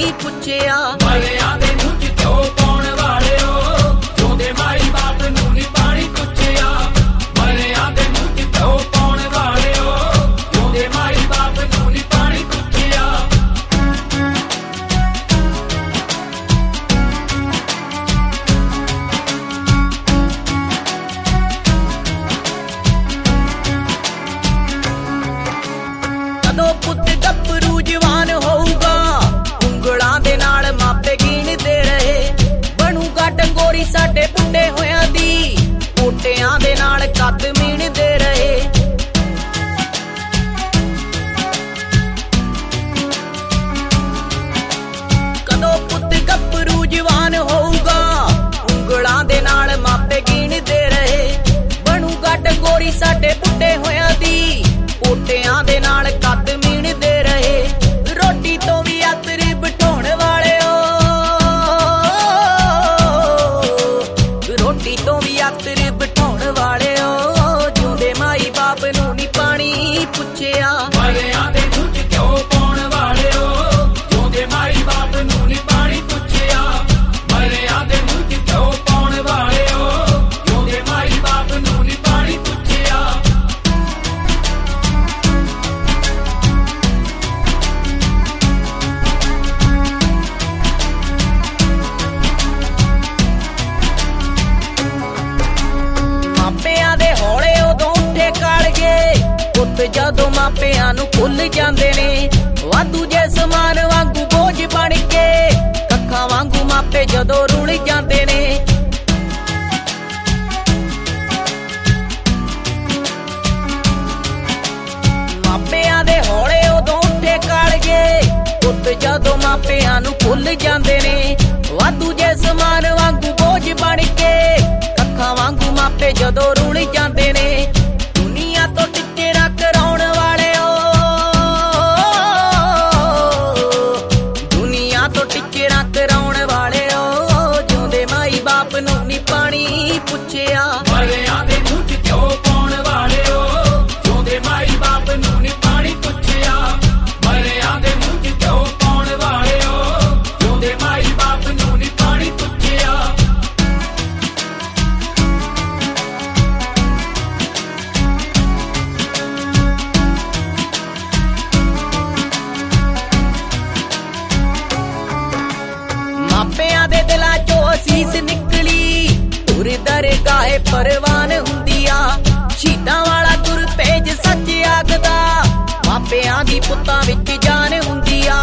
ਪੁੱਛਿਆ। ਮਰਿਆਂ ਦੇ ਮੂੰਹ 'ਚ ਘਿਓ ਪਾਉਣ ਵਾਲਿਓ, ਜਿਉਂਦੇ ਮਾਈ ਬਾਪ ਨੂੰ ਨੀ ਪਾਣੀ ਪੁੱਛਿਆ। ਮਰਿਆਂ ਦੇ ਮੂੰਹ 'ਚ ਘਿਓ ਪਾਉਣ ਵਾਲਿਓ, ਜਿਉਂਦੇ ਮਾਈ ਬਾਪ ਨੂੰ ਨੀ ਪਾਣੀ ਪੁੱਛਿਆ। ਕਦੋਂ ਪੁੱਤ ਗੱਭਰੂ ਜਵਾਨ ਹੋਊਗਾ, ਉਂਗਲਾਂ ਦੇ ਨਾਲ ਮਾਪੇ ਗਿਣਦੇ ਰਹੇ। ਬਣੂਗਾ ਡੰਗੋਰੀ ਸਾਡੇ ਬੁੱਢੇ ਹੋਇਆਂ ਦੀ, ਪੋਟਿਆਂ ਦੇ ਨਾਲ ਕੱਦ ਮੀਣਦੇ ਰਹੇ। ਕਦੋਂ ਪੁੱਤ ਗੱਭਰੂ ਜਵਾਨ ਹੋਊਗਾ, ਉਂਗਲਾਂ ਦੇ ਨਾਲ ਮਾਪੇ ਗਿਣਦੇ ਰਹੇ। ਬਣੂਗਾ ਡੰਗੋਰੀ ਸਾਡੇ ਬੁੱਢੇ ਹੋਇਆਂ ਦੀ, ਪੋਟਿਆਂ ਦੇ ਨਾਲ ਕੱਦ ਮੀਣਦੇ ਰਹੇ। ਰੋਟੀ ਤੋਂ ਵੀ ਆਤਰ ਬਿਠਾਉਣ ਵਾਲਿਓ, ਰੋਟੀ ਤੋਂ ਵੀ ਆਤਰ ਬਿਠਾਉਣ ਵਾਲਿਓ, ਜਿਉਂਦੇ ਮਾਈ ਬਾਪ ਨੂੰ ਨੀ ਪਾਣੀ ਪੁੱਛਿਆ। ਮਰਿਆਂ ਦੇ ਮੂੰਹ 'ਚ ਘਿਓ ਪਾਉਣ ਵਾਲਿਓ, ਜਿਉਂਦੇ ਮਾਈ ਬਾਪ ਨੂੰ ਨੀ ਪਾਣੀ ਪੁੱਛਿਆ। ਮਰਿਆਂ ਦੇ ਮੂੰਹ 'ਚ ਘਿਓ ਪਾਉਣ ਵਾਲਿਓ, ਜਿਉਂਦੇ ਮਾਈ ਬਾਪ ਨੂੰ ਨੀ ਪਾਣੀ ਪੁੱਛਿਆ। ਮਾਪਿਆਂ ਦੇ ਹੌਲੇ ਉਦੋਂ ਉੱਠੇ ਕਾਲਗੇ, ਪੁੱਤ ਜਦੋਂ ਮਾਪਿਆਂ ਨੂੰ ਭੁੱਲ ਜਾਂਦੇ ਨੇ। ਵਾਧੂ ਜੇ ਸਮਾਨ ਵਾਂਗੂ ਬੋਝ ਬਣ ਕੇ, ਕੱਖਾਂ ਵਾਂਗੂ ਮਾਪੇ ਜਦੋਂ ਰੁਲ ਜਾਂਦੇ ਨੇ। ਮਾਪਿਆਂ ਦੇ ਹੌਲੇ ਉਦੋਂ ਉੱਠੇ ਕਾਲਗੇ, ਪੁੱਤ ਜਦੋਂ ਮਾਪਿਆਂ ਨੂੰ ਭੁੱਲ ਜਾਂਦੇ ਨੇ। ਵਾਧੂ ਜੇ ਸਮਾਨ ਵਾਂਗੂ ਬੋਝ ਬਣ ਕੇ, ਕੱਖਾਂ ਵਾਂਗੂ ਮਾਪੇ ਜਦੋਂ ਰੁਲ ਜਾਂਦੇ ਨੇ। ਦੁਨੀਆ ਤੋਂ ਟਿਚਰਾ ਕਰਾਉਣ ਵਾਲਿਓ, ਦੁਨੀਆ ਤੋਂ ਟਿਚਰਾ ਕਰਾਉਣ ਵਾਲਿਓ, ਜਿਉਂਦੇ ਮਾਈ ਬਾਪ ਨੂੰ ਨੀ ਪਾਣੀ ਪੁੱਛਿਆ। ਮਰਿਆਂ ਦੇ ਮੂੰਹ 'ਚ ਘਿਓ ਪਾਉਣ ਵਾਲਿਓ, ਜਿਉਂਦੇ ਮਾਈ ਬਾਪ ਨੂੰ ਨੀ ਪਾਣੀ ਪੁੱਛਿਆ। ਮਰਿਆਂ ਦੇ ਮੂੰਹ 'ਚ ਘਿਓ ਪਾਉਣ ਵਾਲਿਓ, ਜਿਉਂਦੇ ਮਾਈ ਬਾਪ ਨੂੰ ਨੀ ਪਾਣੀ ਪੁੱਛਿਆ। ਮਾਪਿਆਂ ਦੇ ਦਿਲਾਂ 'ਚੋਂ ਅਸੀਸ ਨਿਕਲੀ, ਧੁਰ ਦਰਗਾਹੇ ਪਰਵਾਨ ਹੁੰਦੀ ਆ। ਸ਼ਹੀਦਾਂ ਵਾਲਾ ਗੁਰ ਭੇਜ ਸੱਚ ਆਖਦਾ, ਮਾਪਿਆਂ ਦੀ ਪੁੱਤਾਂ ਵਿੱਚ ਜਾਨ ਹੁੰਦੀ ਆ।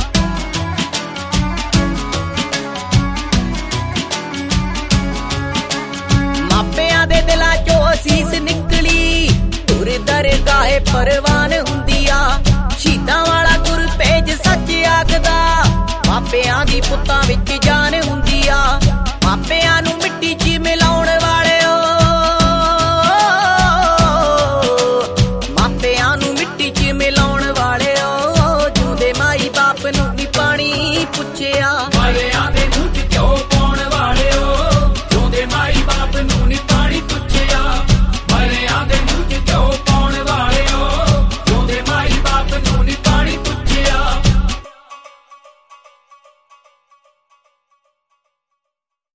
ਮਾਪਿਆਂ ਦੇ ਦਿਲਾਂ 'ਚੋਂ ਅਸੀਸ ਨਿਕਲੀ, ਧੁਰ ਦਰਗਾਹੇ ਪਰਵਾਨ ਹੁੰਦੀ ਆ। ਸ਼ਹੀਦਾਂ ਵਾਲਾ ਗੁਰ ਭੇਜ ਸੱਚ ਆਖਦਾ, ਮਾਪਿਆਂ ਦੀ ਪੁੱਤਾਂ ਵਿੱਚ ਜਾਨ ਹੁੰਦੀ ਆ। ਮਾਪਿਆਂ ਨੂੰ